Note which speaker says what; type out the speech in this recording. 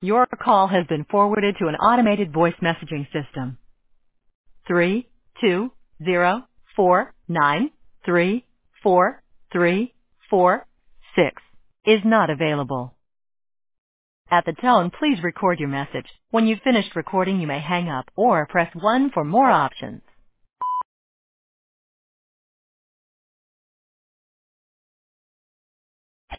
Speaker 1: Your call has been forwarded to an automated voice messaging system. 32049343346 is not available. At the tone, please record your message. When you've finished recording, you may hang up or press 1 for more options.